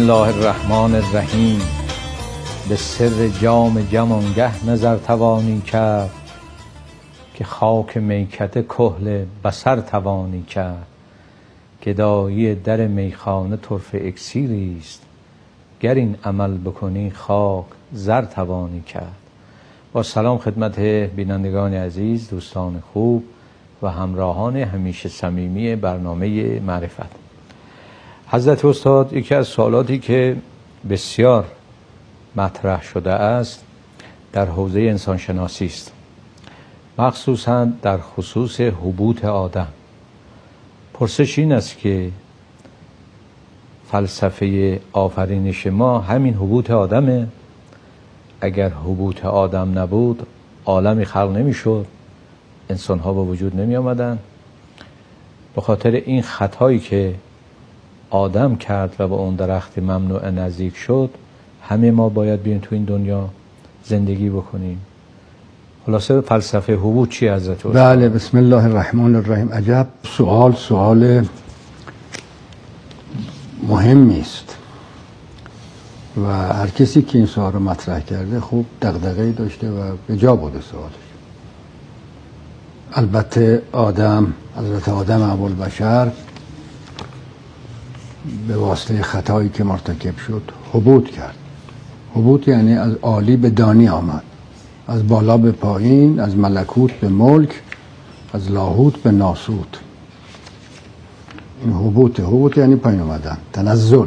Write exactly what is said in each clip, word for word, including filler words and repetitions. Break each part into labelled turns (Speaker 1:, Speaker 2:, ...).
Speaker 1: الله الرحمن الرحیم. به سر جام جمانگه نظر توانی کرد، که خاک میکده کحل بصر توانی کرد. گدایی در میخانه طرفه اکسیری است، گر این عمل بکنی خاک زر توانی کرد. با سلام خدمت بینندگان عزیز، دوستان خوب و همراهان همیشه صمیمی برنامه معرفت. حضرت استاد، یکی از سوالاتی که بسیار مطرح شده است در حوزه انسانشناسی است، مخصوصا در خصوص هبوط آدم. پرسش این است که فلسفه آفرینش ما همین هبوط آدمه؟ اگر هبوط آدم نبود عالمی خلق نمی شد، انسان ها به وجود نمی آمدن. به خاطر این خطایی که آدم کرد و به اون درخت ممنوع نزدیک شد، همه ما باید بیایم تو این دنیا زندگی بکنیم. خلاصه فلسفه هبوط چی حضرت استاد؟
Speaker 2: بله، بسم الله الرحمن الرحیم. عجب سوال سوال مهمی است و هر کسی که این سوال رو مطرح کرده خوب دغدغه‌ای داشته و به جا بوده سوالش. البته آدم، حضرت آدم ابوالبشر، به واسطه خطایی که مرتکب شد هبوط کرد. هبوط یعنی از عالی به دانی آمد، از بالا به پایین، از ملکوت به ملک، از لاهوت به ناسوت. این هبوط. هبوط یعنی پایین آمدن، تنزل.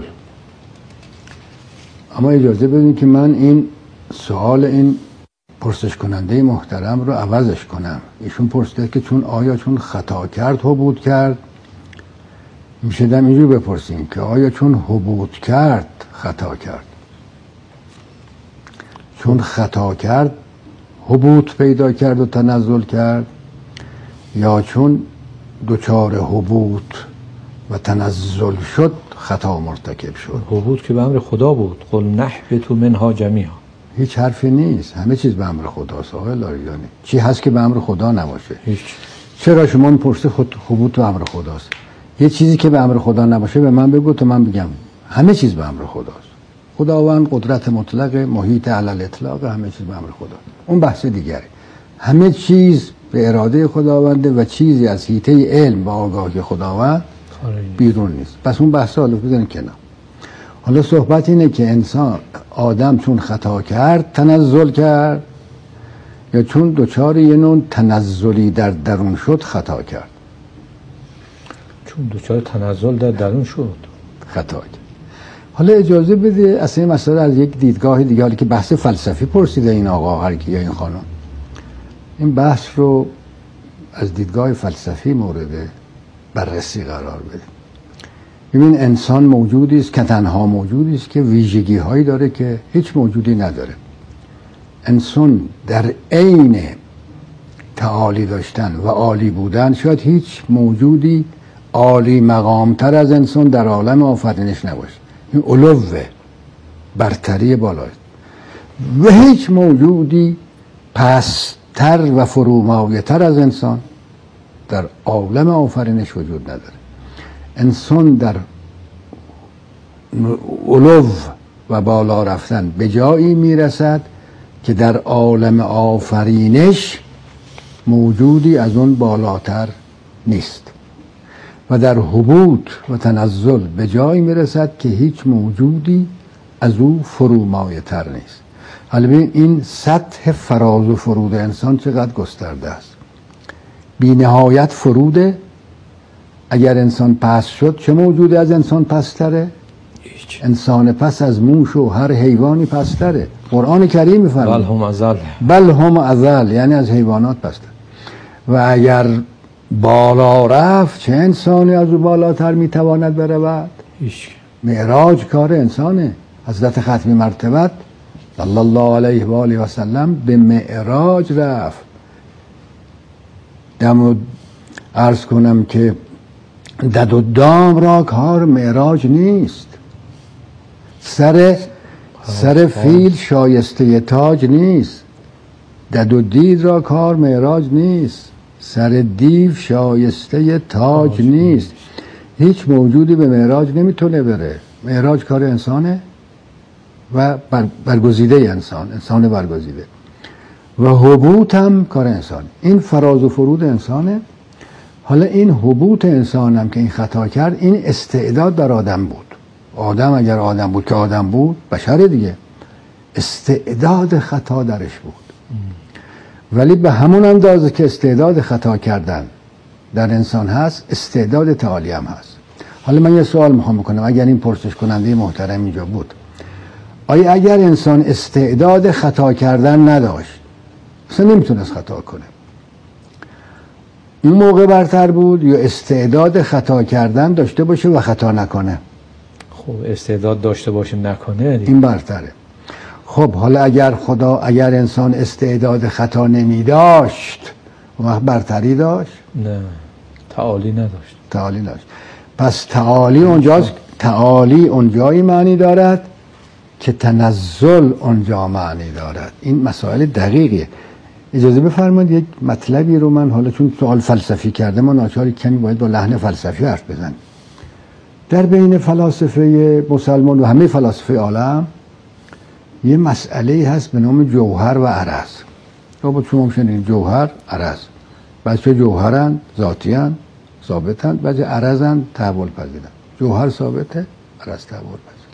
Speaker 2: اما اجازه بدین که من این سوال این پرسش کننده محترم رو عوضش کنم. ایشون پرسیده که چون آیا چون خطا کرد هبوط کرد؟ میشه دم اینجور بپرسیم که آیا چون هبوط کرد خطا کرد؟ چون خطا کرد هبوط پیدا کرد و تنزل کرد، یا چون دچار هبوط و تنزل شد خطا مرتکب شد؟
Speaker 1: هبوط که به امر خدا بود، قل نهبطوا منها جمیعا.
Speaker 2: هیچ حرفی نیست، همه چیز به امر خداست آقای لاریجانی. چی هست که به امر خدا نباشه؟
Speaker 1: هیچ.
Speaker 2: چرا شما میپرسید خود هبوط به امر خداست؟ یه چیزی که به امر خدا نباشه به من بگو تا من بگم همه چیز به امر خداست. خداوند قدرت مطلق، محیط علل اطلاق، همه چیز به امر خدا. اون بحث دیگره. همه چیز به اراده خداونده و چیزی از حیطه علم و آگاهی خداوند بیرون نیست. پس اون بحث حالا بزنین کنار. حالا صحبت اینه که انسان، آدم چون خطا کرد تنزل کرد، یا چون دوچار یه نوع تنزلی در درون شد خطا کرد؟
Speaker 1: چون دوچار تنزل در درون شد
Speaker 2: خطا کرد. حالا اجازه بده اصلا این مسئله از یک دیدگاه دیگه، حالی که بحث فلسفی پرسیده این آقا هر کی یا این خانم، این بحث رو از دیدگاه فلسفی مورد بررسی قرار بده. ببین، انسان موجودی است که تنها موجودی است که ویژگی هایی داره که هیچ موجودی نداره. انسان در عین تعالی داشتن و عالی بودن، شاید هیچ موجودی عالی مقامتر از انسان در عالم آفرینش نباشه. این علوه، برتری بالایست. و هیچ موجودی پستر و فرومایه‌تر از انسان در عالم آفرینش وجود نداره. انسان در علو و بالا رفتن به جایی میرسد که در عالم آفرینش موجودی از اون بالاتر نیست، و در هبوط و تنزل به جایی میرسد که هیچ موجودی از او فرومایه تر نیست. حالا ببین این سطح فراز و فرود انسان چقدر گسترده است. بی نهایت فروده. اگر انسان پس شد چه موجودی از انسان پستره؟ هیچ. انسان پس از موش و هر حیوانی پستره. قرآن کریم میفرماید
Speaker 1: بل هم ازل.
Speaker 2: بل هم ازل، یعنی از حیوانات پستر. و اگر بالا رفت چه انسانی از او بالاتر میتواند برود؟
Speaker 1: هیچ.
Speaker 2: معراج کار انسانه. حضرت ختمی مرتبت صلی الله علیه و آله و سلم به معراج رفت. دم عرض کنم که دد و دام را کار معراج نیست. سر سر فیل شایسته تاج نیست. دد و دید را کار معراج نیست. سر دیو شایسته تاج نیست. هیچ موجودی به معراج نمیتونه بره. معراج کار انسانه و بر برگزیده انسان، انسان برگزیده، و حبوط هم کار انسان. این فراز و فرود انسانه. حالا این حبوط انسان هم که این خطا کرد، این استعداد در آدم بود. آدم اگر آدم بود که آدم بود، بشر دیگه، استعداد خطا درش بود. ولی به همون اندازه که استعداد خطا کردن در انسان هست، استعداد تعالی هم هست. حالا من یه سوال میخوام بکنم، اگر این پرسش کننده محترم اینجا بود، آیا اگر انسان استعداد خطا کردن نداشت، اصلا نمیتونست خطا کنه، این موقع برتر بود یا استعداد خطا کردن داشته باشه و خطا نکنه؟
Speaker 1: خب استعداد داشته باشه نکنه دیگه.
Speaker 2: این برتره. خب حالا اگر خدا اگر انسان استعداد خطا نمی داشت، اون وقت برتری داشت؟
Speaker 1: نه، تعالی نداشت.
Speaker 2: تعالی داشت. پس تعالی اونجاست، تعالی اونجایی معنی دارد که تنزل اونجا معنی دارد. این مسائل دقیقیه. اجازه بفرمایید یک مطلبی رو من، حالا چون سوال فلسفی کرده، ما ناچاری کمی باید با لحن فلسفی حرف بزنیم. در بین فلاسفه مسلمان و همه فلاسفه عالم یه مسئله هست به نام جوهر و عرض. تو شما شنیدین جوهر، عرض. بعضی جوهرن، ذاتیان، ثابتن، بعضی عرضن، تحول پذیرن. جوهر ثابته، عرض تحول پذیر.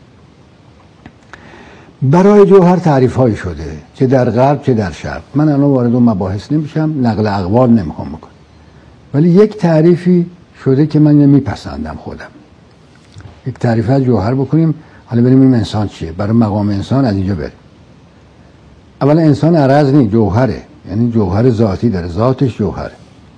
Speaker 2: برای جوهر تعریف هایی شده، چه در غرب چه در شرق. من الان وارد اون مباحث نمیشم، نقل اقوال نمیخوام بکنم، ولی یک تعریفی شده که من نمیپسندم خودم. یک تعریف از جوهر بکنیم، حالا بریم این انسان چیه، برای مقام انسان از اینجا بریم. اولا انسان عرض نیست، جوهره، یعنی جوهر ذاتی داره، ذاتش جوهره.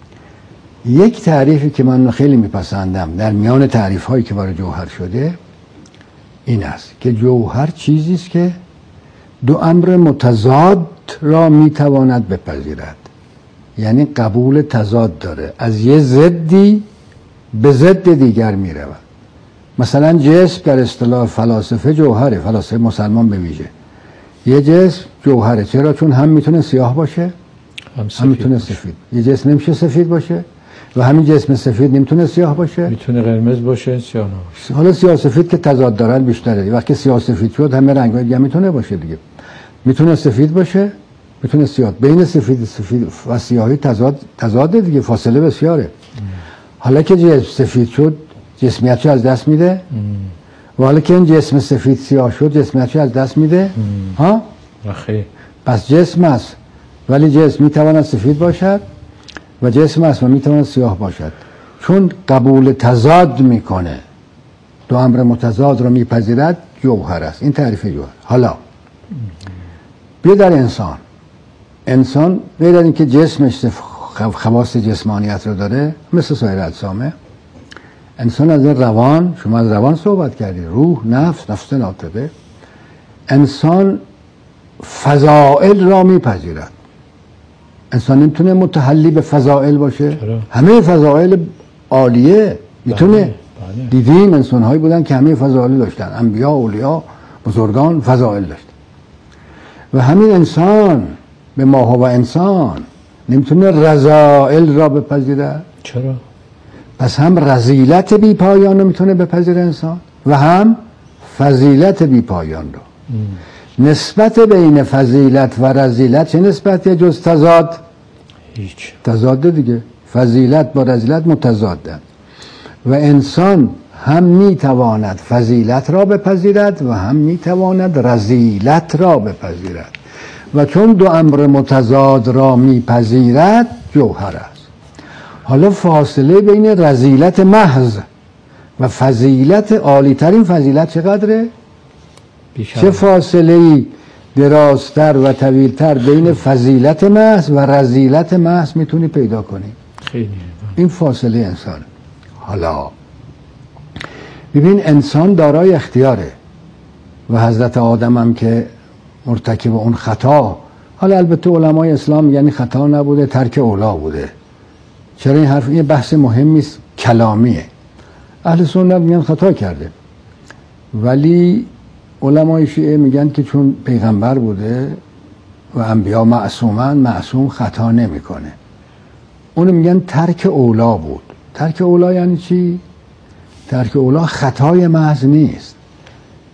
Speaker 2: یک تعریفی که من خیلی میپسندم در میان تعریف هایی که برای جوهر شده این است که جوهر چیزی است که دو امر متضاد را میتواند بپذیرد، یعنی قبول تضاد داره، از یه ضدی به ضد دیگر میرود. مثلا جسم در اصطلاح فلاسفه جوهره، فلاسفه مسلمان به ویژه. یه جسم جوهره، چرا؟ چون هم میتونه سیاه باشه، هم, هم میتونه باشه. سفید. یه جسم نمیشه سفید باشه و همین جسم سفید نمیتونه سیاه باشه،
Speaker 1: میتونه قرمز باشه، سیاه نباشه.
Speaker 2: حالا سیاه سفید که تضاد دارن بیشتره، وقتی سیاه سفید شد همه رنگ‌های دیگه میتونه باشه دیگه. میتونه سفید باشه، میتونه سیاه. بین سفید سفید و سیاهی تضاد تضاد دیگه، فاصله بسیاره. ام. حالا که جسم سفید شد جسمیتش از دست میده، ام. و حالا که این جسم سفید سیاه شد جسمیتش از دست میده. ام. ها؟
Speaker 1: آخه
Speaker 2: پس جسم است ولی جسم میتواند سفید باشد و جسم است و میتواند سیاه باشد، چون قبول تضاد میکنه، دو امر متضاد رو میپذیرد، جوهر است. این تعریف جوهر. حالا بیا در انسان. انسان غیر از اینکه جسمش خواص جسمانیت رو داره مثل سایر اجسامه، انسان از روان، شما از روان صحبت کردید، روح، نفس، نفس ناطقه، انسان فضائل را میپذیرد. انسان نمیتونه متحلی به فضائل باشه. چرا؟ همه فضائل عالیه میتونه. بله. بله. دیدیم انسان هایی بودن که همه فضائل داشتن، انبیا، اولیا، بزرگان فضائل داشتن. و همین انسان به ما هو انسان نمیتونه رذائل را بپذیره.
Speaker 1: چرا؟
Speaker 2: پس هم رذیلت بی پایان رو میتونه بپذیره انسان و هم فضیلت بی پایان رو. ام. نسبت بین فضیلت و رذیلت چه نسبتی جز تضاد؟
Speaker 1: هیچ.
Speaker 2: تضاد دیگه. فضیلت با رذیلت متضادن و انسان هم میتواند فضیلت را بپذیرد و هم میتواند رذیلت را بپذیرد و چون دو امر متضاد را میپذیرد جوهر است. حالا فاصله بین رذیلت محض و فضیلت عالی ترین فضیلت چقدره؟ بیشتر. چه فاصله درازتر و طویلتر بین فضیلت محض و رذیلت محض میتونی پیدا کنی؟ خیلی. این فاصله انسان. حالا ببین انسان دارای اختیاره و حضرت آدم هم که مرتکب اون خطا، حالا البته علمای اسلام یعنی خطا نبوده، ترک اولا بوده. چرا این حرف؟ این بحث مهمی است، کلامیه. اهل سنت میگن خطا کرده، ولی علمای شیعه میگن که چون پیغمبر بوده و انبیا معصومن، معصوم خطا نمیکنه. اونو میگن ترک اولا بود. ترک اولا یعنی چی؟ ترک اولا خطای محض نیست،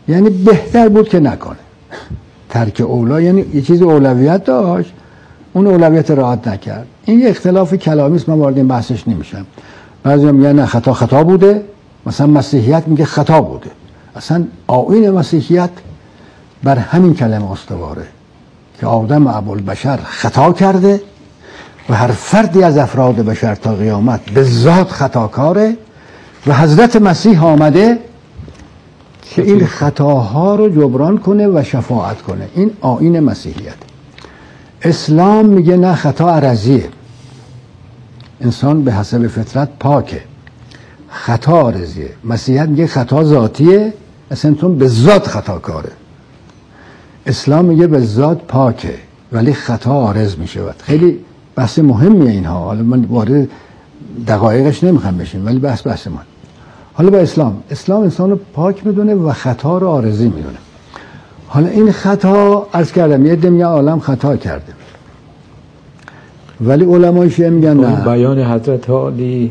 Speaker 2: یعنی بهتر بود که نکنه. ترک اولا یعنی یه چیز اولویت داشت، اون اولویت رعایت نکرد. این یه اختلاف کلامی است، من وارد این بحثش نمیشم. بعضیا میگن نه خطا خطا بوده، مثلا مسیحیت میگه خطا بوده. اصلا آیین مسیحیت بر همین کلمه استواره که آدم ابوالبشر خطا کرده و هر فردی از افراد بشر تا قیامت به ذات خطاکاره و حضرت مسیح آمده که این خطاها رو جبران کنه و شفاعت کنه. این آیین مسیحیت. اسلام میگه نه خطا عرضیه، انسان به حسب فطرت پاکه، خطا عرضیه. مسیحیت میگه خطا ذاتیه، اصلا انسان به ذات خطاکاره. اسلام میگه به ذات پاکه ولی خطا عارض میشود. خیلی بحث مهمیه اینها، حالا من وارد دقایقش نمیخوام بشیم ولی بحث بحث من. حالا با اسلام، اسلام انسان رو پاک میدونه و خطا رو عارضی میدونه. حالا این خطا عرض کردم یه دم یا عالم خطا کرده ولی علمای شیعه میگن نه.
Speaker 1: بیان حضرت علی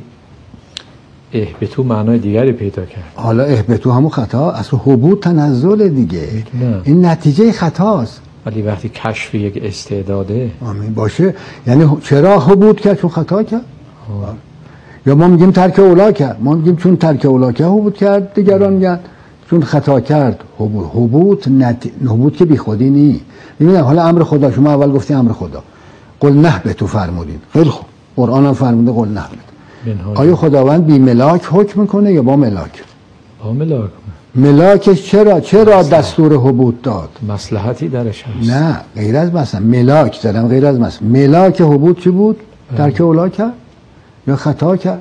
Speaker 1: اهبتو معنای دیگری پیدا کرد.
Speaker 2: حالا اهبتو همون خطا، اصلا حبوط تنزل دیگه نه. این نتیجه خطاست.
Speaker 1: ولی وقتی کشف یک استعداده
Speaker 2: آمین باشه، یعنی چرا حبوط کرد؟ چون خطا کرد. آه. یا ما میگیم ترک اولا کرد، ما میگیم چون ترک اولا کرد حبوط کرد، دیگران میگن چون خطا کرد حبوط. حبوط نت... حبوط که بی خودی نی. ببین حالا امر خدا، شما اول گفتی امر خدا، قل نهبتو فرمودین، خیلی خوب، قرآن هم فرموده قل نهبت. آیا خداوند بی ملاک حکم میکنه یا با ملاک؟
Speaker 1: با ملاک.
Speaker 2: ملاکش چرا چرا دستور حبوط داد؟
Speaker 1: مصلحتی درش هست.
Speaker 2: نه غیر از مثلا ملاک دارم، غیر از مثلا ملاک حبوط چی بود؟ ترک اولا کرد یا خطا کرد.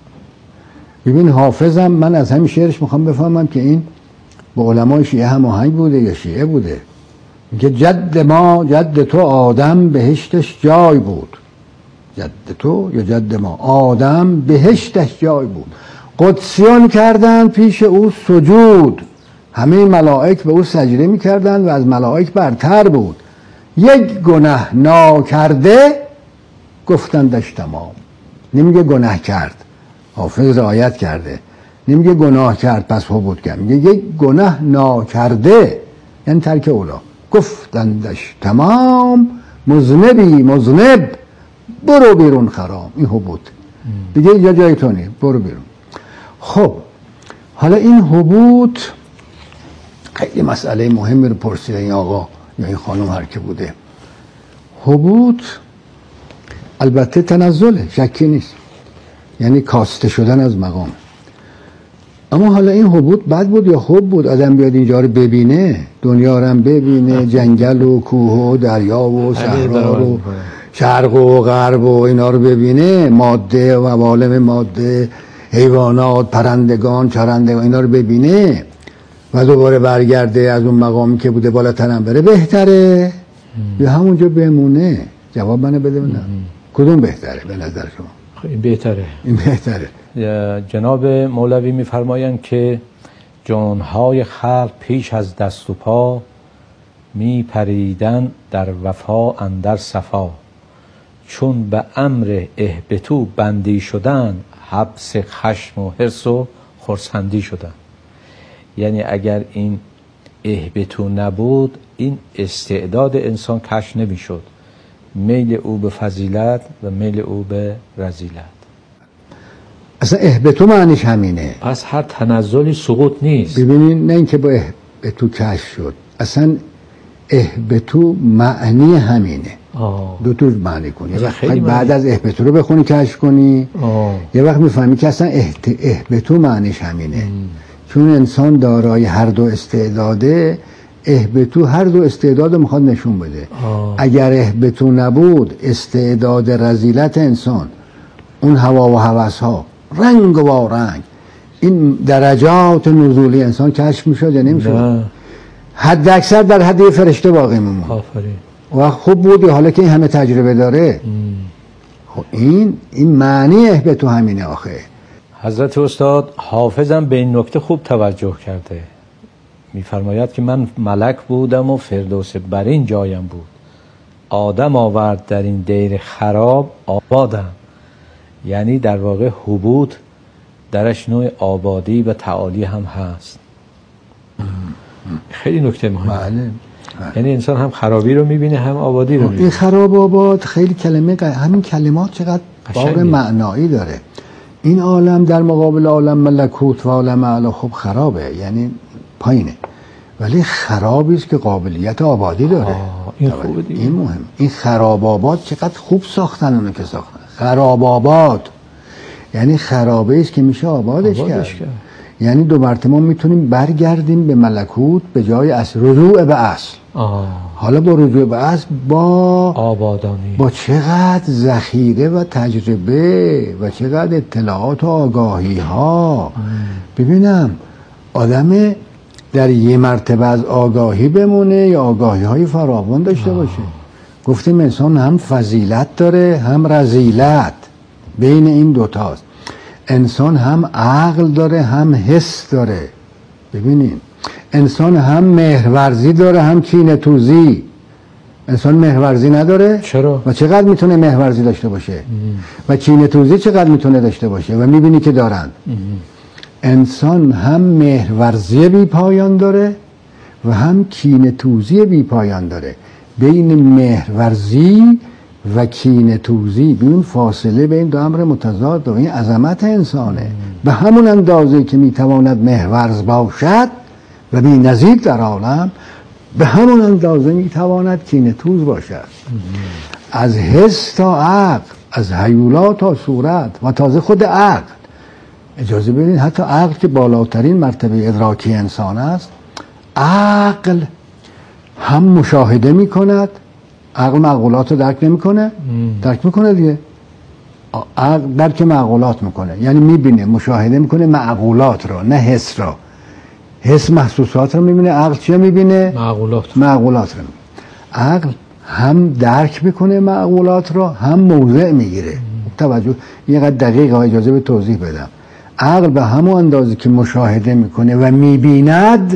Speaker 2: ببین حافظم، من از همین شعرش میخوام بفهمم که این با علمای شیعه هم آهنگ بوده یا شیعه بوده. میگه جد ما جد تو آدم بهشتش جای بود. جد تو یا جد ما آدم بهشتش جای بود. قدسیان کردن پیش او سجود، همه ملائک به او سجده میکردن و از ملائک برتر بود. یک گناه ناکرده گفتندش تمام. نمیگه گناه کرد، حافظ رعایت کرده، نمیگه گناه کرد پس حبوط کرد، میگه یک گناه ناکرده یعنی ترک اولا، گفتندش تمام. مذنبی مذنب برو بیرون خرام. این حبوط دیگه اینجا جای تو نیست، برو بیرون. خب حالا این حبوط خیلی مسئله مهمی رو پرسیده این آقا یا این خانم هر که بوده. حبوط البته تنزله، شکی نیست، یعنی کاسته شدن از مقام. اما حالا این حبوط بد بود یا خوب بود؟ آدم بیاد اینجا رو ببینه، دنیا رو هم ببینه، جنگل و کوه و دریا و صحرا و شرق و غرب و اینا رو ببینه، ماده و عوالم ماده، حیوانات، پرندگان، چرندگان، اینا رو ببینه و دوباره برگرده از اون مقامی که بوده بالاتر هم بره، بهتره یا همونجا بمونه؟ جواب منو بده. نه کدوم بهتره به نظر شما؟
Speaker 1: این بهتره.
Speaker 2: این بهتره.
Speaker 1: جناب مولوی میفرمایند که جانهای خلق پیش از دست و پا می پریدن در وفا اندر صفا، چون به امر اهبتو بندی شدن، حبس خشم و حرص و خرسندی شدن. یعنی اگر این اهبتو نبود این استعداد انسان کشف نمی شد، میل او به فضیلت و میل او به رذیلت.
Speaker 2: اصلا اهبتو معنیش همینه.
Speaker 1: پس هر تنزلی سقوط نیست.
Speaker 2: ببینین نه اینکه با اهبتو کشف شد، اصلا اهبتو معنی همینه. آه. دو طور معنی کنی، یه وقت بعد از اهبتو رو بخونی کشف کنی، آه. یه وقت میفهمی که اصلا اهبتو معنیش همینه. ام. چون انسان دارای هر دو استعداده، اهبتو هر دو استعداد میخواد نشون بده. آه. اگر اهبتو نبود، استعداد رذیلت انسان، اون هوا و هوس ها رنگ و رنگ، این درجات نزولی انسان کشف میشد یا نمیشد؟ حد اکثر در حد فرشته باقی میمون. آفرین. و خوب بودی حالا که این همه تجربه داره. خب این این معنی اهبتو همینه آخه.
Speaker 1: حضرت استاد حافظم به این نکته خوب توجه کرده. میفرماید که من ملک بودم و فردوس برین جایم بود، آدم آورد در این دیر خراب آبادم. یعنی در واقع حبوط درش نوع آبادی و تعالی هم هست. خیلی نکته مهمه.
Speaker 2: بله.
Speaker 1: یعنی انسان هم خرابی رو میبینه هم آبادی رو میبینه.
Speaker 2: این خراب آباد خیلی کلمه ق... همین کلمات چقدر بار معنایی داره. این عالم در مقابل عالم ملکوت و عالم اعلی خب خرابه، یعنی پایینه، ولی خرابی است که قابلیت آبادی داره.
Speaker 1: این خوبه دیگه.
Speaker 2: این مهم. این خراب آباد چقدر خوب ساختن اونو که ساختن. خراب آباد یعنی خرابه است که میشه آبادش, آبادش کرد. کرد. یعنی دو مرتبه میتونیم برگردیم به ملکوت به جای اصل، رجوع به اصل. آه. حالا با رجوع به اصل با
Speaker 1: آبادانی،
Speaker 2: با چقدر ذخیره و تجربه و چقدر اطلاعات و آگاهی ها. ببینم آدم در یه مرتبه از آگاهی بمونه یا آگاهی های فراوان داشته باشه. گفتیم انسان هم فضیلت داره هم رذیلت، بین این دوتاست. انسان هم عقل داره هم حس داره. ببینیم انسان هم مهرورزی داره هم کینه توزی. انسان مهرورزی نداره؟
Speaker 1: چرا؟
Speaker 2: و چقدر میتونه مهرورزی داشته باشه؟ ام. و کینه توزی چقدر میتونه داشته باشه؟ و میبینی که دارن. ام. انسان هم مهرورزی بی پایان داره و هم کینه توزی بی پایان داره. بین مهرورزی و کینه توزی ببین فاصله بین دو امر متضاد و این عظمت انسانه. ام. به همون اندازه که میتواند مهرورز باشد و بی نظیر در عالم، به همون اندازه میتواند کینه توز باشد. ام. از حس تا عقل، از هیولا تا صورت و تازه خود عقل. اجازه بدین حتی عقل که بالاترین مرتبه ادراکی انسان است، عقل هم مشاهده میکند. عقل معقولات رو درک نمیکنه؟ درک میکنه دیگه. عقل درک معقولات میکنه، یعنی میبینه، مشاهده میکنه معقولات رو، نه حس رو. حس محسوسات رو میبینه، عقل چیه میبینه؟
Speaker 1: معقولات.
Speaker 2: معقولات رو. عقل هم درک میکنه معقولات رو، هم موضع میگیره. توجه، یه قدر دقیق اجازه به توضیح بدم. عقل به همون اندازه که مشاهده میکنه و میبیند،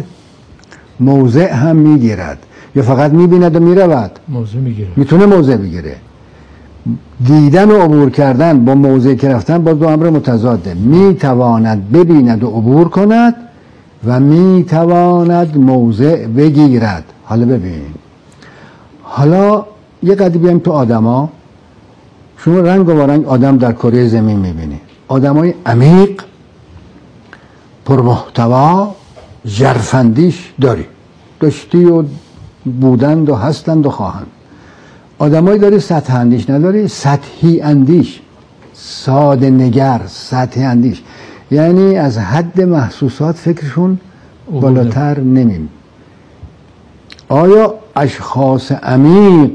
Speaker 2: موضع هم میگیرد. یا فقط میبیند و میرود؟
Speaker 1: موضع میگیره.
Speaker 2: میتونه موضع بگیره. دیدن و عبور کردن با موضع که رفتن با دو امر متضاده. میتواند ببیند و عبور کند و میتواند موضع بگیرد. حالا ببین، حالا یه قدری بیایم تو آدما. شما رنگ و رنگ آدم در کره زمین میبینی. آدمای عمیق، پرمحتوا، ژرفاندیش داری، داشتی و بودند و هستند و خواهند. آدمایی داری سطح اندیش نداری، سطحی اندیش، ساده نگر، سطح اندیش، یعنی از حد محسوسات فکرشون بالاتر نمیم. آیا اشخاص عمیق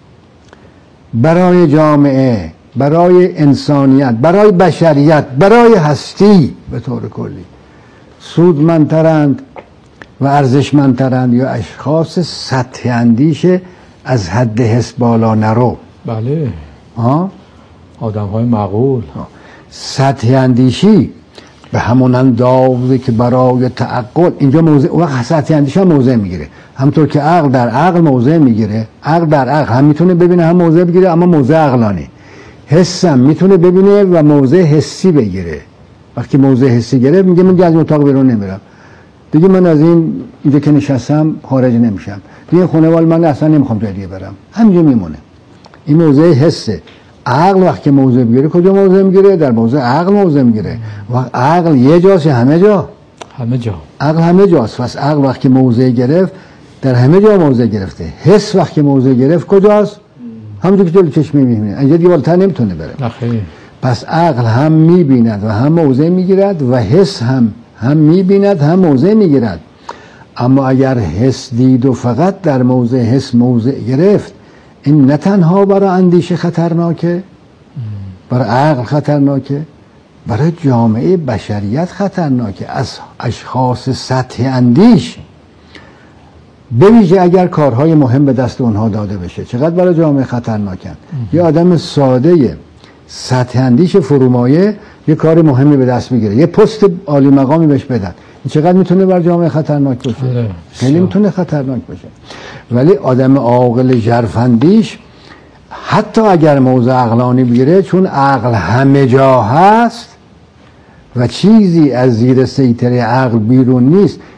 Speaker 2: برای جامعه، برای انسانیت، برای بشریت، برای هستی به طور کلی سودمندترند و ارزشمندترند یا اشخاص سطح اندیش از حد حس بالا نرو؟
Speaker 1: بله.
Speaker 2: ها؟
Speaker 1: آدم های معقول.
Speaker 2: سطح اندیشی به همون اندازه که برای تعقل اینجا موضع، وقت سطح اندیشی هم موضع میگیره. همطور که عقل در عقل موضع میگیره، عقل در عقل هم میتونه ببینه هم موضع بگیره، اما موضع عقلانی. حس هم میتونه ببینه و موضع حسی بگیره. وقتی موضع حسی گرفت میگه من از اتاق بیرون نمیرم دیگه، من از این اینجا که نشستم خارج نمیشم دیگه، خونه وال من اصلا نمیخوام جای دیگه برم، همینجا میمونه. این موضع حسه. عقل وقتی موضع بگیره کجا موضع میگیره؟ در موضع عقل موضع میگیره. و عقل یه جاست یا همه جا؟
Speaker 1: همه جا.
Speaker 2: عقل همه جاست. پس عقل وقتی موضع گرفت در همه جا موضع گرفته. حس وقتی موضع گرفت کجاست؟ همونجا که جلوی چشم میبینه، اینجا دیگه بالاتر نمیتونه بره.
Speaker 1: نخیر.
Speaker 2: پس عقل هم میبیند و هم موضع میگیرد و حس هم هم میبیند هم موضع میگیرد. اما اگر حس دید و فقط در موضع حس موضع گرفت، این نه تنها برای اندیشه خطرناکه، برای عقل خطرناکه، برای جامعه بشریت خطرناکه. از اشخاص سطح اندیش بویژه اگر کارهای مهم به دست اونها داده بشه چقدر برای جامعه خطرناکن. یه آدم ساده سطح اندیش فرومایه یه کار مهمی به دست میگیره، یه پست عالی مقامی بهش بدن، این چقدر میتونه برای جامعه خطرناک باشه؟ خیلی میتونه خطرناک باشه. ولی آدم عاقل ژرفاندیش حتی اگر موضع عقلانی بگیره، چون عقل همه جا هست و چیزی از زیر سیطره عقل بیرون نیست،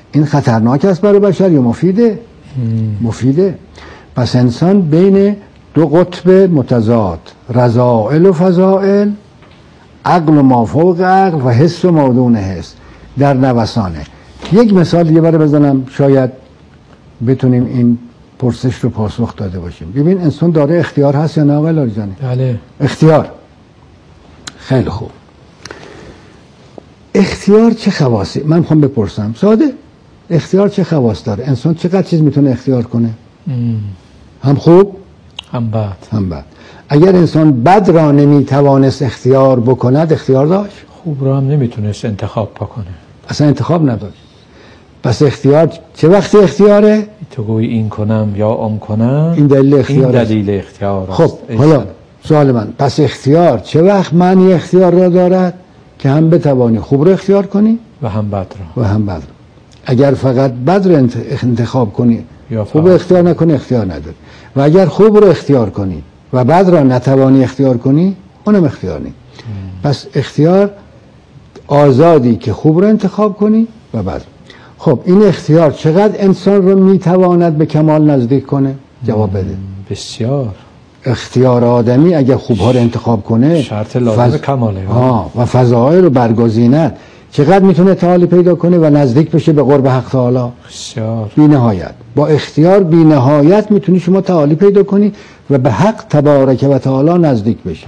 Speaker 2: این خطرناک است برای بشر یا مفیده؟ مفیده. پس انسان بین دو قطب متضاد، رذائل و فضائل، عقل و مافوق عقل و حس و مادون حس در نوسانه. یک مثال دیگه برای بزنم شاید بتونیم این پرسش رو پاسخ داده باشیم. ببین انسان داره اختیار هست یا نه آقای لاریجانی؟
Speaker 1: بله.
Speaker 2: اختیار. خیلی خوب. اختیار چه خواصی؟ من میخوام بپرسم ساده. اختیار چه خواص داره؟ انسان چقدر چیز میتونه اختیار کنه؟ ام. هم خوب
Speaker 1: هم بد.
Speaker 2: هم بد. اگر انسان بد را نمیتوانست اختیار بکند اختیار داشت؟
Speaker 1: خوب را هم نمیتونست انتخاب بکنه.
Speaker 2: اصلا انتخاب نداشت. پس اختیار چه وقتی اختیاره؟
Speaker 1: تو گویی این کنم یا آن کنم،
Speaker 2: این دلیل اختیار
Speaker 1: این دلیل اختیار است.
Speaker 2: خب حالا سوال من، پس اختیار چه وقت معنی اختیار را دارد؟ که هم بتوانی خوب رو اختیار کنی
Speaker 1: و هم بد را.
Speaker 2: و هم بد را. اگر فقط بد رو انتخاب کنی یا خوب اختیار نکنی اختیار نداری، و اگر خوب رو اختیار کنی و بد را نتوانی اختیار کنی اونم اختیار نی. پس اختیار آزادی که خوب رو انتخاب کنی و بد. خب این اختیار چقدر انسان رو میتواند به کمال نزدیک کنه؟ جواب بده.
Speaker 1: بسیار.
Speaker 2: اختیار آدمی اگه خوبها رو انتخاب کنه
Speaker 1: شرط لازم فز... کماله
Speaker 2: ها و فضائل رو برگزیند چقدر میتونه تعالی پیدا کنه و نزدیک بشه به قرب حق تعالی؟
Speaker 1: بسیار.
Speaker 2: بی نهایت. با اختیار بی نهایت میتونی شما تعالی پیدا کنی و به حق تبارک و تعالی نزدیک بشی.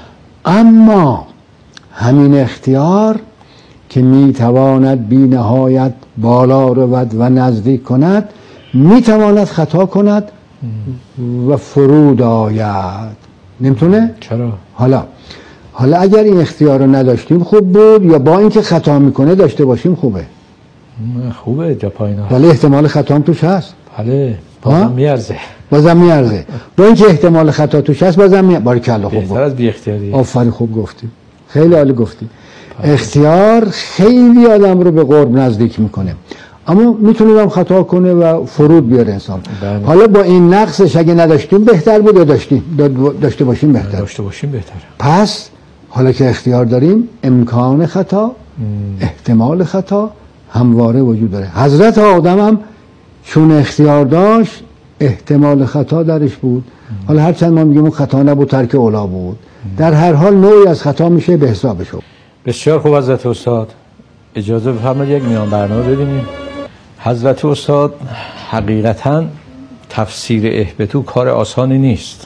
Speaker 2: اما همین اختیار که میتواند بی نهایت بالا رود و نزدیک کند میتواند خطا کند و فرود آید. نمیتونه؟
Speaker 1: چرا؟
Speaker 2: حالا حالا اگر این اختیار رو نداشتیم خوب بود یا با اینکه خطا میکنه داشته باشیم خوبه؟
Speaker 1: خوبه جا پایین هست.
Speaker 2: ولی احتمال خطا هم توش هست.
Speaker 1: بله بازم میارزه.
Speaker 2: بازم میارزه. با اینکه احتمال خطا توش هست بازم میارزه. باریکلا خوب.
Speaker 1: بهتر از بی اختیاری.
Speaker 2: آفرین خوب گفتی. خیلی عالی گفتی. اختیار خیلی آدم رو به قرب نزدیک میکنه، اما میتونه هم خطا کنه و فرود بیاره انسان.
Speaker 1: بله.
Speaker 2: حالا با این نقصش اگه نداشتیم بهتر بود یا داشتیم داشته باشیم بهتر؟
Speaker 1: داشته باشیم بهتره.
Speaker 2: پس حالا که اختیار داریم امکان خطا ام. احتمال خطا همواره وجود داره. حضرت آدم هم چون اختیار داشت احتمال خطا درش بود. ام. حالا هرچند ما میگیم خطا نبود ترک اولا بود، ام. در هر حال نوعی از خطا میشه به حساب شد.
Speaker 1: بسیار خوب حضرت استاد. اجازه بفرمایید یک میان برنامه ببینیم. حضرت استاد حقیقتاً تفسیر اهبتو کار آسانی نیست،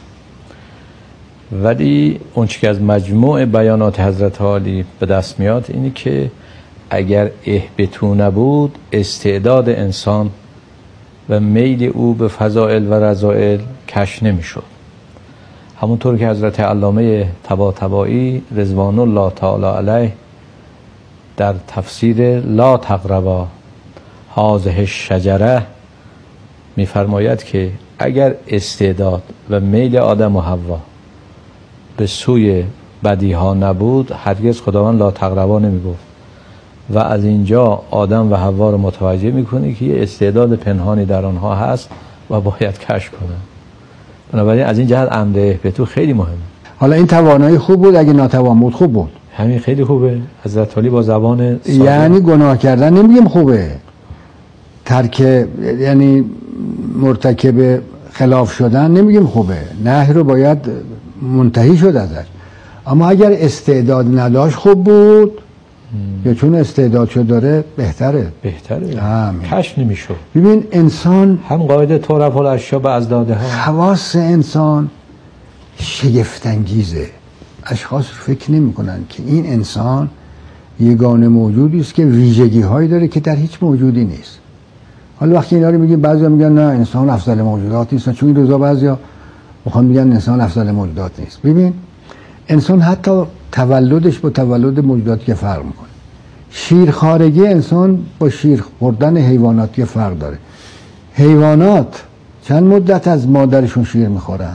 Speaker 1: ولی اونچه که از مجموع بیانات حضرت عالی به دست میاد اینه که اگر اهبتو نبود استعداد انسان و میل او به فضائل و رذائل کشف نمیشد. همونطور که حضرت علامه طباطبایی رضوان الله تعالی علیه در تفسیر لا تقربا هذه الشجره میفرماید که اگر استعداد و میل آدم و حوا به سوی بدیها نبود هرگز خداوند لا تقربا نمیگفت و از اینجا آدم و حوا رو متوجه میکنه که یه استعداد پنهانی در آنها هست و باید کشف کنه. بنابراین از این جهت امر اهبتو خیلی مهمه.
Speaker 2: حالا این توانایی خوب بود، اگه ناتوان بود خوب بود؟
Speaker 1: همین خیلی خوبه. حضرت علی با زبان ساده.
Speaker 2: یعنی گناه کردن نمیگیم خوبه، ترک یعنی مرتکب خلاف شدن نمیگیم خوبه، نهی رو باید منتهی شد ازش. اما اگر استعداد نداشت خوب بود یا چون استعداد شد داره بهتره
Speaker 1: بهتره کشف نمیشد.
Speaker 2: ببین انسان
Speaker 1: هم قاعده طرف الاشیا به از داده ها
Speaker 2: خواص انسان شگفت انگیزه. اشخاص فکر نمی کنن که این انسان یگانه موجودی است که ویژگی هایی داره که در هیچ موجودی نیست. حالا وقتی اینا رو میگیم بعضیا میگن نه انسان افضل موجودات نیست، چون این روزا بعضیا میخوان میگن انسان افضل موجودات نیست. ببین انسان حتی تولدش با تولد موجودات که فرق میکنه. شیرخوارگی انسان با شیر خوردن حیوانات که فرق داره. حیوانات چند مدت از مادرشون شیر میخورن؟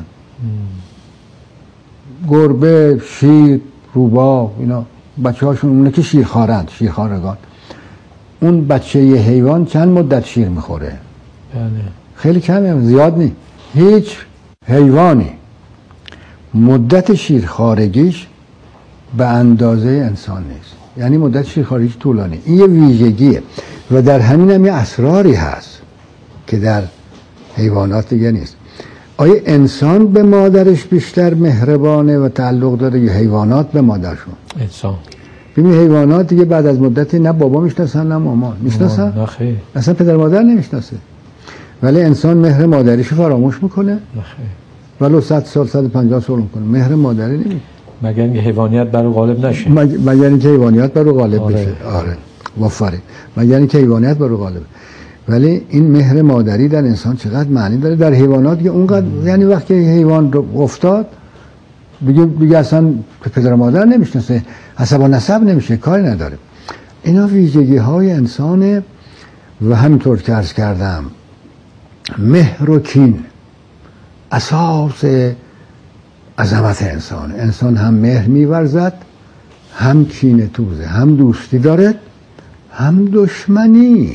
Speaker 2: گربه، شیر، روباه، اینا بچه هاشون اونه که شیرخوارند، شیرخوارگان. اون بچه ی حیوان چند مدت شیر میخوره؟
Speaker 1: بله.
Speaker 2: خیلی کمه، زیاد نی. هیچ حیوانی مدت شیرخوارگیش به اندازه انسان نیست. یعنی مدت شیرخوارگیش طولانی. این یه ویژگیه. و در همین هم یه اسراری هست که در حیوانات دیگه نیست. آیا انسان به مادرش بیشتر مهربانه و تعلق داره یا حیوانات به مادرشون؟
Speaker 1: انسان.
Speaker 2: ببین حیوانات دیگه بعد از مدتی نه بابا میشناسن نه مامان میشناسن،
Speaker 1: نه خیر،
Speaker 2: اصلا پدر مادر نمیشناسه. ولی انسان مهر مادریشو فراموش میکنه.
Speaker 1: نه خیر.
Speaker 2: ولو صد سال صد و پنجاه سال میکنه مهر مادری نمیکنه،
Speaker 1: مگر اینکه حیوانیت برو غالب نشه.
Speaker 2: مگر اینکه حیوانیت برو غالب
Speaker 1: آره.
Speaker 2: بشه. آره وافره. مگر اینکه حیوانیت برو غالب. ولی این مهر مادری در انسان چقدر معنی داره. در حیوانات که اونقدر م. یعنی وقتی حیوان رو افتاد دیگه دیگه اصلا پدر و مادر نمیشناسه، حسب و نسب نمیشه، کاری نداره. اینا ویژگی های انسانه. و همینطور که عرض کردم مهر و کین اساس عظمت انسان. انسان هم مهر میورزد، هم کینه توزه، هم دوستی داره، هم دشمنی.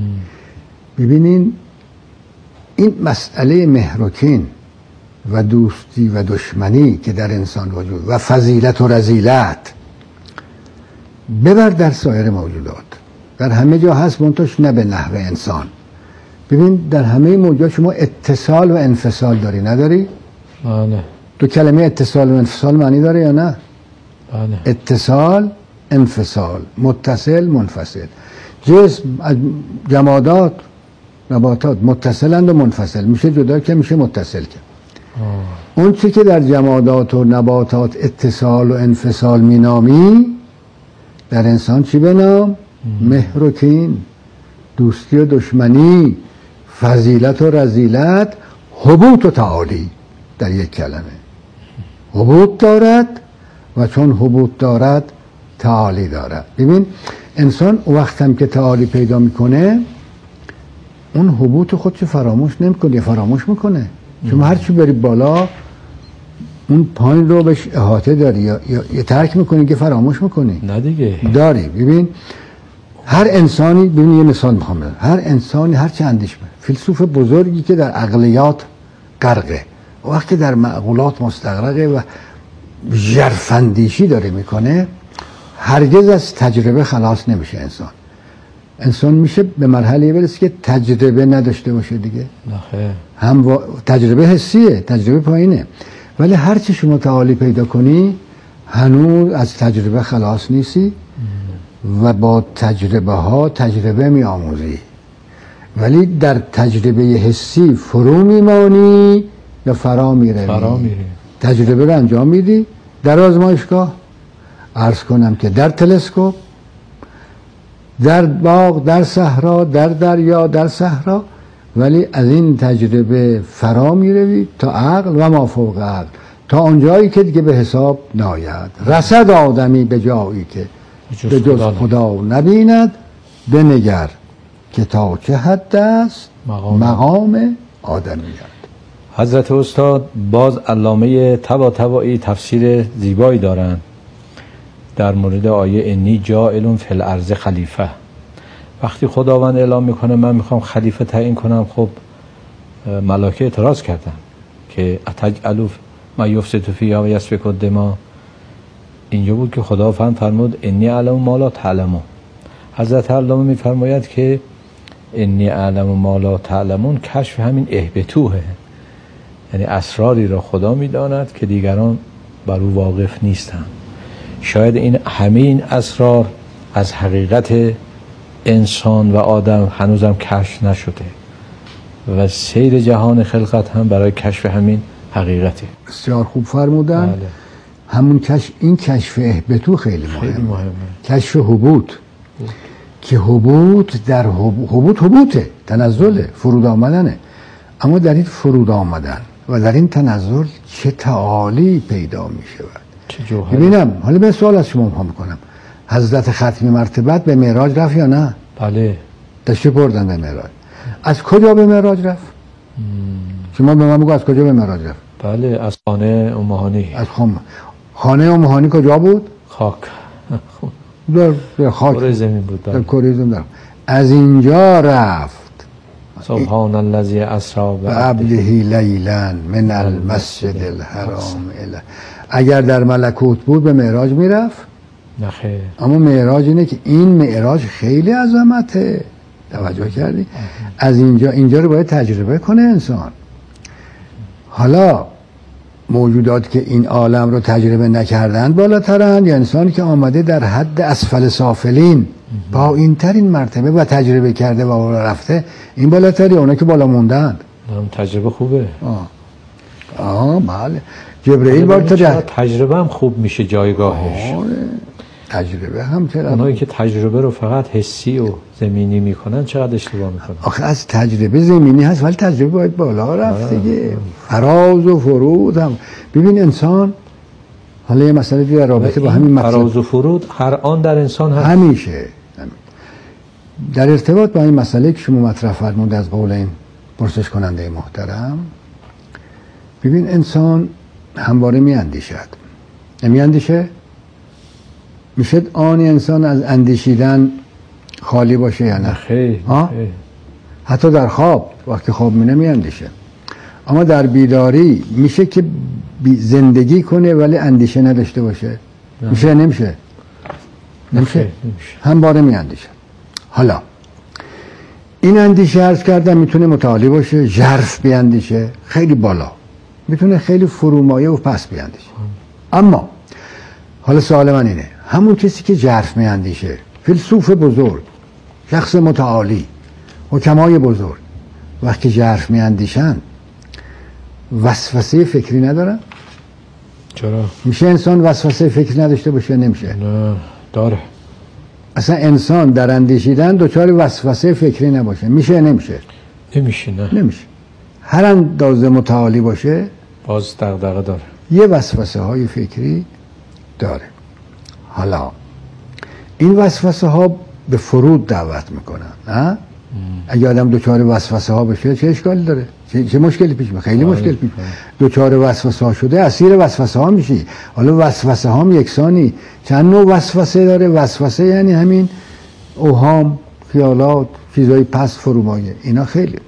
Speaker 2: ببینین این مسئله مهر و کین و دوستی و دشمنی که در انسان وجود و فضیلت و رذیلت ببر در سایر موجودات، در همه جا هست، منتش نه به نحو انسان. ببین در همه موجودات شما اتصال و انفصال داری نداری؟
Speaker 1: بله.
Speaker 2: تو کلمه اتصال و انفصال معنی داره یا نه؟
Speaker 1: بله.
Speaker 2: اتصال، انفصال، متصل، منفصل. جسم از جمادات، نباتات متصلند و منفصل، میشه جدا که میشه متصل که. اون چی که در جمادات و نباتات اتصال و انفصال مینامی در انسان چی بنام؟ مهر و کین، دوستی و دشمنی، فضیلت و رذیلت، هبوط و تعالی در یک کلمه. هبوط دارد و چون هبوط دارد تعالی دارد. ببین انسان وقت هم که تعالی پیدا میکنه اون هبوط خودشو فراموش نمیکنه، فراموش میکنه. چون هر چی بری بالا اون پایین رو بهش احاطه داری یا, یا, یا ترک میکنی که فراموش میکنی.
Speaker 1: نه دیگه
Speaker 2: داری. ببین هر انسانی، ببین یه مثال میخوام بزنم، هر انسانی هر چه اندیش کنه، فیلسوف بزرگی که در عقلیات غرقه، وقتی در معقولات مستغرقه و ژرفاندیشی داره میکنه، هرگز از تجربه خلاص نمیشه انسان. انسان میشه به مرحله برسه که تجربه نداشته باشه دیگه.
Speaker 1: نخیر.
Speaker 2: هم و... تجربه حسیه، تجربه پایینه، ولی هر چی شما تعالی پیدا کنی هنوز از تجربه خلاص نیستی و با تجربه ها تجربه می آموزی، ولی در تجربه حسی فرو میمانی یا فرا میروی.
Speaker 1: فرا میری.
Speaker 2: تجربه رو انجام میدی در آزمایشگاه، عرض کنم که در تلسکوپ، در باغ، در صحرا، در دریا، در صحرا، ولی از این تجربه فرا میروی تا عقل و مافوق عقل، تا اونجایی که دیگه به حساب ناید. رسد آدمی به جایی که به جز خدا نبیند، بنگر که تا چه حد است مقام, مقام آدمیت.
Speaker 1: حضرت استاد باز علامه طباطبایی تفسیر زیبایی دارند در مورد آیه انی جاعل فی الارض خلیفه. وقتی خداوند اعلام میکنه من میخوام خلیفه تعیین کنم، خب ملائکه اعتراض کردن که اتجعل ما یفسد فیها و یسفک الدماء. اینجا بود که خدا فرمود انی اعلم ما لا تعلمون. حضرت علامه میفرماید که انی اعلم ما لا تعلمون کشف همین اهبتوه، یعنی اسراری را خدا میداند که دیگران بر او واقف نیستند. شاید این همه این اسرار از حقیقت انسان و آدم هنوزم کشف نشده و سیر جهان خلقت هم برای کشف همین حقیقته.
Speaker 2: بسیار خوب فرمودن.
Speaker 1: بله.
Speaker 2: همون کشف، این کشف اهبتو خیلی مهمه.
Speaker 1: خیلی مهمه.
Speaker 2: کشف هبوط که هبوط در هبوط هبوطه، تنزله، فرود آمدنه، اما در این فرود آمدن و در این تنزل چه تعالی پیدا می شود.
Speaker 1: چه جوهری.
Speaker 2: ببینم حالا به سوال از شما میخوام کنم، حضرت ختم مرتبت به معراج رفت یا نه؟
Speaker 1: بله.
Speaker 2: تشریف بردن به معراج. از کجا به معراج رفت؟ مم. شما به من بگو از کجا به معراج رفت؟
Speaker 1: بله از خانه امهانی.
Speaker 2: از خانه خانه امهانی کجا بود؟
Speaker 1: خاک.
Speaker 2: در, در خاک.
Speaker 1: کره زمین بود.
Speaker 2: در کره زمین در. از اینجا رفت.
Speaker 1: سبحان الذی اسری
Speaker 2: بعبده لیلا من المسجد الحرام الی. اگر در ملکوت بود به معراج میرفت؟
Speaker 1: نخیر.
Speaker 2: اما معراج اینه که این معراج خیلی عظمته. توجه کردی؟ از اینجا اینجا رو باید تجربه کنه انسان. حالا موجودات که این عالم رو تجربه نکردن بالاترن، یا انسانی که آمده در حد اسفل سافلین با این ترین مرتبه و تجربه کرده و بالا رفته، این بالاتری، اونا که بالا موندن.
Speaker 1: تجربه خوبه.
Speaker 2: آه آه بله. جبرئیل بالاتر
Speaker 1: تجربه هم خوب میشه جایگاهش.
Speaker 2: تجربه هم چرا؟
Speaker 1: اونایی که تجربه رو فقط حسی و زمینی میکنن چقدر اشتباه میکنن.
Speaker 2: آخه از تجربه زمینی هست ولی تجربه باید بالا رفت دیگه. فراز و فرود هم. ببین انسان، حالا یه مسئله دیگه رابطه با همین مطلب،
Speaker 1: فراز و فرود هر آن در انسان هست.
Speaker 2: همیشه در ارتباط با این مسئله که شما مطرح فرمود از قول این پرسش کننده محترم، ببین انسان همواره میاندیشد. نمیاندیشه؟ میشه آن انسان از اندیشیدن خالی باشه یا نه؟
Speaker 1: خیلی.
Speaker 2: حتی در خواب وقتی خواب می نمیاندیشه. اما در بیداری میشه که زندگی کنه ولی اندیشه نداشته باشه؟ نه. میشه نمیشه؟ نمیشه. همواره میاندیشه. حالا این اندیشه عرض کردم میتونه متعالی باشه، ژرف بیاندیشه خیلی بالا، میتونه خیلی فرومایه و پس بیاندیشه. اما حالا سوال من اینه، همون کسی که ژرف میاندیشه، فیلسوف بزرگ، شخص متعالی، حکمای بزرگ، وقتی ژرف میاندیشن وسوسه فکری ندارن؟
Speaker 1: چرا؟
Speaker 2: میشه انسان وسوسه فکری نداشته باشه؟ نمیشه.
Speaker 1: نه داره.
Speaker 2: اصلا انسان در اندیشیدن دچار وسوسه فکری نباشه میشه؟ نمیشه.
Speaker 1: نمیشه. نه
Speaker 2: نمیشه. هر اندازه متعالی باشه
Speaker 1: باز دغدغه داره،
Speaker 2: یه وسوسه های فکری داره. حالا این وسوسه ها به فرود دعوت میکنن. نه اگه آدم دوچار وسوسه ها بشه چه اشکالی داره؟ چه, چه مشکلی پیش میاد؟ خیلی مشکل پیش میاد. دوچار وسوسه ها شده اسیر وسوسه ها میشی. حالا وسوسه ها هم یکسانی، چند نوع وسوسه داره. وسوسه یعنی همین اوهام، خیالات، چیزای پس، فرومایه، اینا خیلی.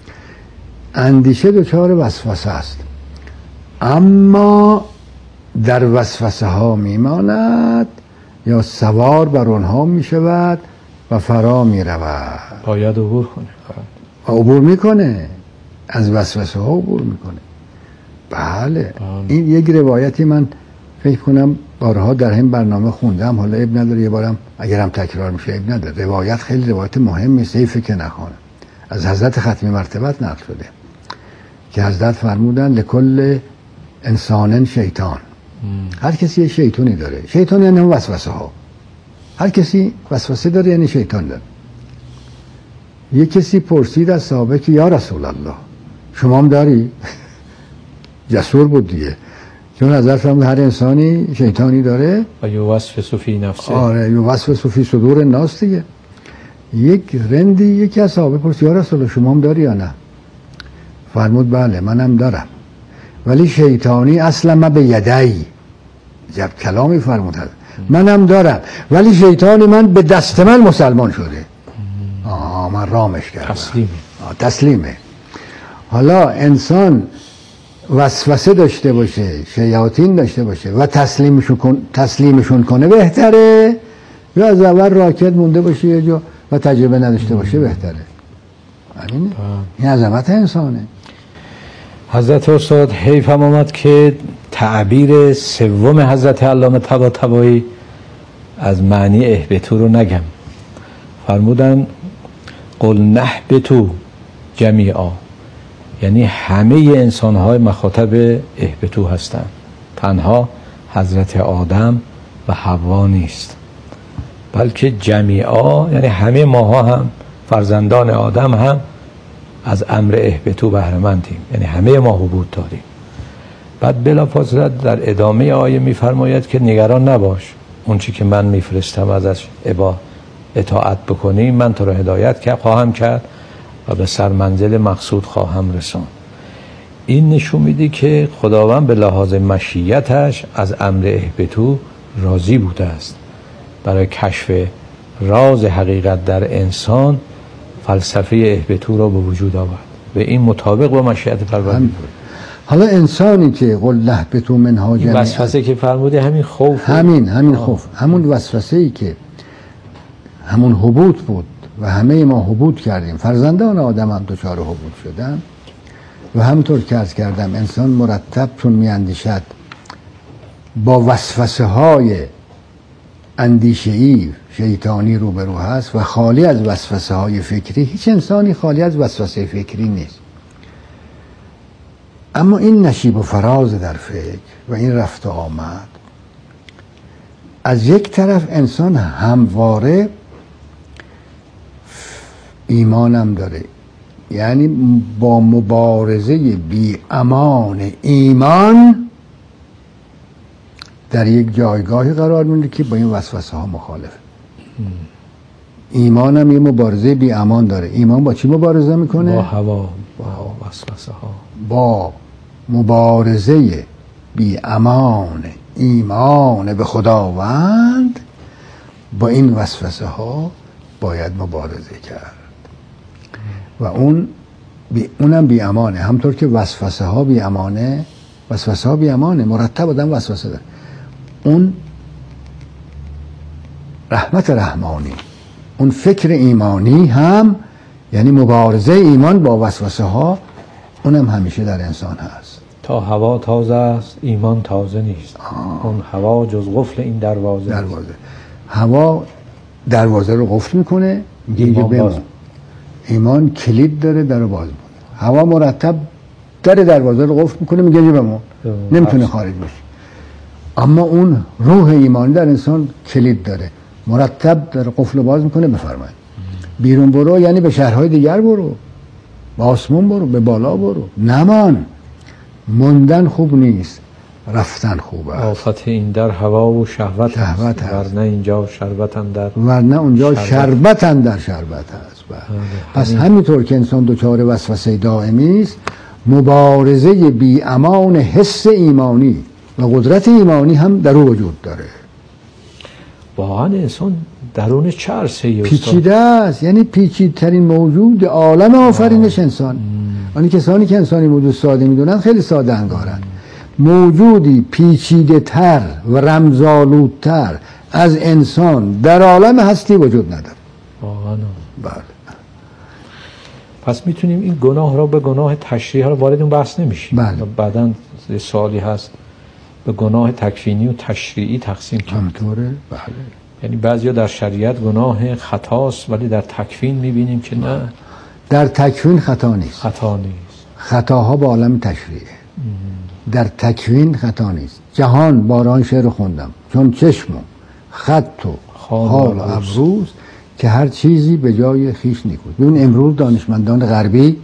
Speaker 2: اندیشه دوچار وسوسه است، اما در وسوسه ها میماند یا سوار بر آنها میشود و فرا میرود.
Speaker 1: باید عبور کنه.
Speaker 2: عبور میکنه، از وسوسه ها عبور میکنه. بله. آه. این یک روایتی من فکر کنم بارها در هم برنامه خوندم، حالا اب نداره یه بارم اگرم تکرار میشه اب نداره. روایت خیلی روایت مهمی است، حیفه که نخونه. از حضرت ختمی مرتبت نقل شده که حضرت فرمودن لکل انسان شیطان. هر کسی یه شیطانی داره. شیطان یعنی هم وسوسه ها. هر کسی وسوسه داره یعنی شیطان داره. یه کسی پرسید از صحابه که یا رسول الله شما هم داری؟ جسور بود دیگه، چون حضرت فرمود هر انسانی شیطانی داره.
Speaker 1: و یوسوس فی نفسه.
Speaker 2: آره یوسوس فی صدور الناس دیگه. یک رندی یکی از صحابه پرسید یا رسول الله شما هم داری یا نه؟ فرمود بله منم دارم، ولی شیطانی اصلا ما به یدی. جب کلامی فرمود منم دارم ولی شیطانی من به دست من مسلمان شده. آه من رامش کردم.
Speaker 1: تسلیمه.
Speaker 2: آه تسلیمه. حالا انسان وسوسه داشته باشه، شیاطین داشته باشه و تسلیمشون کن تسلیمشون کنه بهتره، یا از اول راکت مونده باشه یه جا و تجربه نداشته باشه بهتره. همینه. این عظمت انسانه.
Speaker 1: حضرت استاد حیفم آمد که تعبیر سوم حضرت علامه طباطبایی از معنی اهبطوا رو نگم. فرمودن قل نهبطوا جمیعا، یعنی همه انسان‌های مخاطب اهبطوا هستند، تنها حضرت آدم و حوا نیست، بلکه جمیعا یعنی همه ماها هم فرزندان آدم هم از امر اهبطوا بهره مندیم، یعنی همه ما هبوط داریم. بعد بلافاصله در ادامه آیه میفرماید که نگران نباش، اون چی که من میفرستم ازش ابا اطاعت بکنی من تو را هدایت که خواهم کرد و به سر منزل مقصود خواهم رساند. این نشون میده که خداوند به لحاظ مشیتش از امر اهبطوا راضی بوده است. برای کشف راز حقیقت در انسان فلسفه اهبطوا را به وجود آورد و این مطابق با مشیت پروردگار.
Speaker 2: حالا انسانی که قل نهبطوا منها جمیعا،
Speaker 1: وسوسه که فرموده همین خوف،
Speaker 2: همین همین خوف، همون وسوسه ای که همون هبوط بود و همه ما حبوط کردیم، فرزندان آدم هم دچار حبوط شدن و همونطور که عرض کردم انسان مرتب چون میاندیشد با وسوسه های اندیشه‌ای شیطانی روبرو هست و خالی از وسوسه های فکری. هیچ انسانی خالی از وسوسه فکری نیست، اما این نشیب و فراز در فکر و این رفت و آمد، از یک طرف انسان همواره ایمانم داره، یعنی با مبارزه بی امان ایمان در یک جایگاهی قرار میگیره که با این وسوسه ها مخالفه. ایمان هم یه مبارزه بی امان داره. ایمان با چی مبارزه میکنه؟
Speaker 1: با هوا، با وسوسه ها،
Speaker 2: با مبارزه بی امان ایمان به خداوند با این وسوسه ها باید مبارزه کرد و اون بی اونم بی امانه. همطور که وسوسه ها بی امانه، وسوسه ها بی امانه، مرتب آدم وسوسه داره. اون رحمت رحمانی، اون فکر ایمانی هم یعنی مبارزه ایمان با وسوسه ها، اونم همیشه در انسان هست.
Speaker 1: تا هوا تازه است ایمان تازه نیست. آه. اون هوا جز قفل این دروازه
Speaker 2: دروازه هوا دروازه رو قفل میکنه، میگه اینجا بمون. ایمان کلید داره، در رو باز میکنه. هوا مرتب در دروازه رو قفل میکنه، میگه اینجا بمون، نمیتونه خارج بشه. اما اون روح ایمانی در انسان کلید داره، مرتب در قفل باز میکنه، بفرمایید بیرون برو، یعنی به شهرهای دیگر برو، به آسمون برو، به بالا برو، نمان. موندن خوب نیست، رفتن خوب است.
Speaker 1: آفت این در هوا و شهوت,
Speaker 2: شهوت
Speaker 1: است. ورنه اینجا شربت اندر
Speaker 2: ورنه اونجا شربت اندر شربت است. پس همینطور که انسان دچار وسوسه دائمی است، مبارزه بی امان حس ایمانی و قدرت ایمانی هم در او وجود داره.
Speaker 1: واقعا انسان درون چه عرصه‌ای
Speaker 2: پیچیده است، یعنی پیچیدترین موجود عالم آفرینش انسان. آنی کسانی که انسانی موجود ساده میدونن خیلی ساده انگارن. موجودی پیچیده تر و رمزآلودتر از انسان در عالم هستی وجود نداره.
Speaker 1: واقعا.
Speaker 2: بله.
Speaker 1: پس میتونیم این گناه را به گناه تشریعی، رو وارد اون بحث نمیشیم.
Speaker 2: بله.
Speaker 1: بعداً سوالی هست به گناه تکوینی و تشریعی تقسیم کرد.
Speaker 2: همطوره. بله.
Speaker 1: یعنی بعضیا در شریعت گناه خطاست ولی در تکوین میبینیم که نه،
Speaker 2: در تکوین خطا نیست.
Speaker 1: خطا نیست.
Speaker 2: خطاها با عالم تشریعه. در تکوین خطا نیست. جهان باران شعر خوندم، چون چشم و خط و خال و ابروز که هر چیزی به جای خیش نیکوست. ببین امروز دانشمندان غربی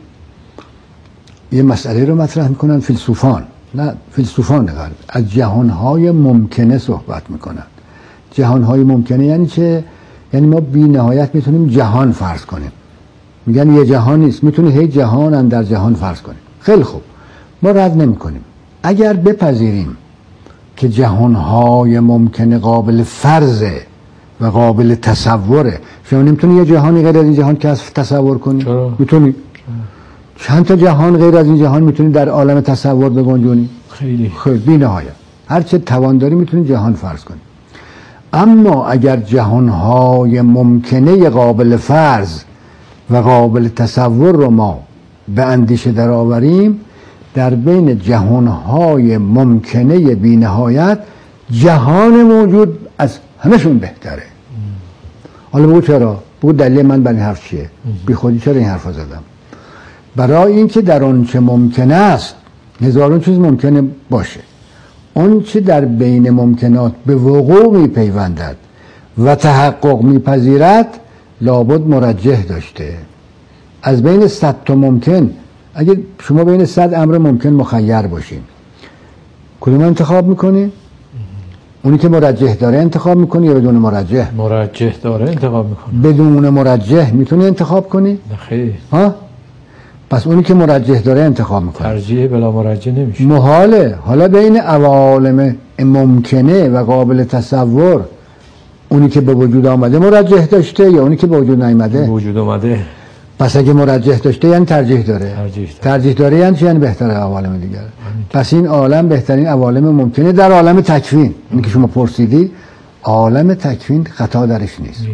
Speaker 2: یه مسئله رو مطرح میکنن، فیلسوفان، نه فیلسوفان غرب، از جهانهای ممکنه صحبت میکنن. جهانهای ممکنه یعنی چه؟ یعنی ما بی نهایت میتونیم جهان فرض کنیم. میگن یه جهان نیست، میتونه هی جهان اندر جهان فرض کنیم. خیلی خوب، ما رد نمی کنیم. اگر بپذیریم که جهانهای ممکنه قابل فرضه و قابل تصوره، شما نمیتونی یه جهانی غیر از این جهان کسب تصور کنی؟ میتونی. چند تا جهان غیر از این جهان میتونی در عالم تصور بگنجونی؟
Speaker 1: خیلی
Speaker 2: خیلی بی نهایت. هر چه توان داری میتونی جهان فرض کنی. اما اگر جهانهای ممکنه قابل فرض و قابل تصور رو ما به اندیشه در آوریم، در بین جهانهای ممکنه بی نهایت جهان موجود از همشون بهتره. حالا بگو چرا؟ بگو دلیل من برای این حرف چیه؟ بی خودی چرا این حرف زدم؟ برای اینکه در اون چه ممکنه است هزاران چیز ممکنه باشه، اون چه در بین ممکنات به وقوع میپیوندد و تحقق میپذیرد لابد مرجح داشته. از بین صد تا ممکن، اگه شما بین صد امر ممکن مخیر باشین، کدوم انتخاب میکنی؟ اونی که مرجح داره انتخاب میکنی یا بدون مرجح؟
Speaker 1: مرجح داره انتخاب میکنی.
Speaker 2: بدون مرجح میتونی انتخاب کنی؟
Speaker 1: نه خیلی.
Speaker 2: ها؟ پس اونی که مرجح داره انتخاب میکنی.
Speaker 1: ترجیح بلا مرجح نمیشه.
Speaker 2: محاله. حالا بین عوالم ممکنه و قابل تصور، اونی که به وجود آمده مرجح داشته یا اونی که به وجود نیامده؟
Speaker 1: به وجود آمده.
Speaker 2: پس اگه مرجح داشته یعنی ترجیح داره.
Speaker 1: ترجیح داره.
Speaker 2: ترجیح داره یعنی چی؟ یعنی بهتره عوالم دیگر. پس این عالم بهترین عوالم ممکنه در عالم تکوین. اینی که شما پرسیدی، عالم تکوین خطا درش نیست.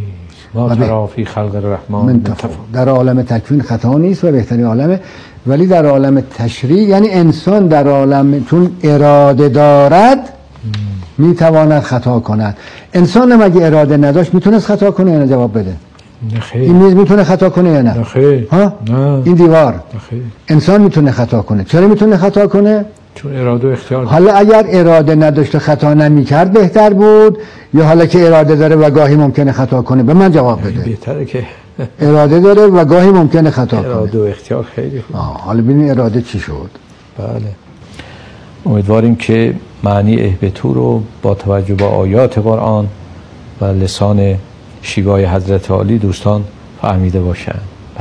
Speaker 1: ما ترا فی خلق الرحمن
Speaker 2: من تفاوت. در عالم تکوین خطا نیست و بهترین عالمه، ولی در عالم تشریع یعنی انسان در عالم چون اراده دارد میتواند خطا کند. انسان هم اگه اراده نداشت میتونست خطا کنه یا نه؟ جواب بده.
Speaker 1: نخیر.
Speaker 2: این میز میتونه خطا کنه یا نه؟
Speaker 1: نخیر.
Speaker 2: ها؟
Speaker 1: نه.
Speaker 2: این دیوار
Speaker 1: نخیر.
Speaker 2: انسان میتونه خطا کنه. چرا میتونه خطا کنه؟
Speaker 1: چون اراده و اختیار.
Speaker 2: حالا اگر اراده نداشت خطا نمیکرد بهتر بود، یا حالا که اراده داره و گاهی ممکنه خطا کنه؟ به من جواب بده.
Speaker 1: بهتره که
Speaker 2: اراده داره و گاهی ممکنه خطا کنه.
Speaker 1: اراده و اختیار خیلی خوب.
Speaker 2: حالا ببین اراده چی شد.
Speaker 1: بله. امیدواریم که معنی اهبطوا رو با توجه به آیات قرآن و لسان شیوای حضرت عالی دوستان فهمیده باشند. بله.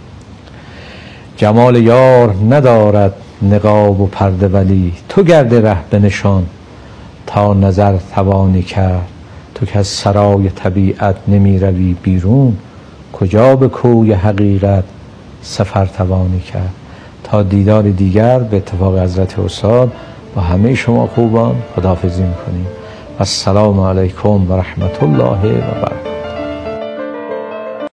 Speaker 1: جمال یار ندارد نقاب و پرده، ولی تو گرد ره بنشان تا نظر توانی کرد. تو که از سرای طبیعت نمی روی بیرون، کجا به کوی حقیقت سفر توانی کرد. تا دیدار دیگر به اتفاق حضرت استاد با همه شما خوبان خداحافظی میکنیم. السلام علیکم و رحمت الله و برکاته.